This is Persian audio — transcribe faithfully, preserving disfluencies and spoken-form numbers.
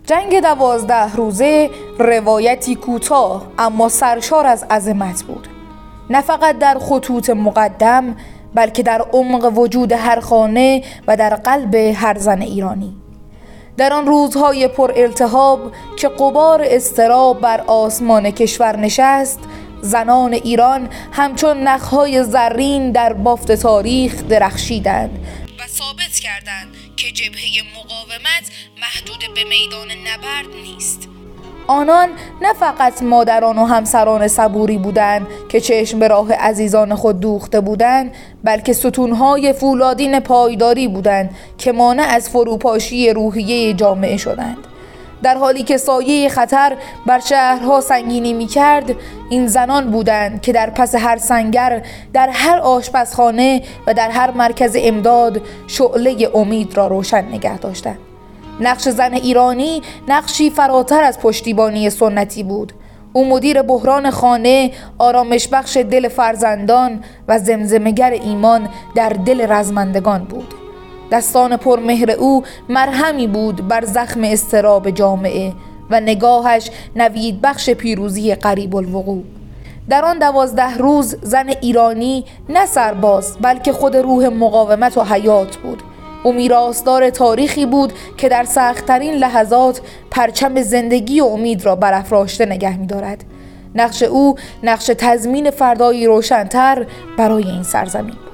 جنگ دوازده روزه روایتی کوتاه اما سرشار از عظمت بود، نه فقط در خطوط مقدم بلکه در عمق وجود هر خانه و در قلب هر زن ایرانی. در آن روزهای پر التهاب که غبار اضطراب بر آسمان کشور نشست، زنان ایران همچون نخهای زرین در بافت تاریخ درخشیدند و ثابت کردند که جبهه مقاومت محدود به میدان نبرد نیست. آنان نه فقط مادران و همسران صبوری بودند که چشم به راه عزیزان خود دوخته بودند، بلکه ستونهای فولادین پایداری بودند که مانع از فروپاشی روحیه جامعه شدند. در حالی که سایه خطر بر شهرها سنگینی می کرد، این زنان بودند که در پس هر سنگر، در هر آشپزخانه و در هر مرکز امداد شعله امید را روشن نگه داشتند. نقش زن ایرانی نقشی فراتر از پشتیبانی سنتی بود. او مدیر بحران خانه، آرامش بخش دل فرزندان و زمزمه‌گر ایمان در دل رزمندگان بود. دستان پرمهر او مرهمی بود بر زخم اضطراب جامعه و نگاهش نوید بخش پیروزی قریب الوقوع. در آن دوازده روز زن ایرانی نه سرباز بلکه خود روح مقاومت و حیات بود. او میراثدار تاریخی بود که در سخت‌ترین لحظات پرچم زندگی و امید را برافراشته نگه می‌دارد. نقش او نقش تضمین فردایی روشن‌تر برای این سرزمین.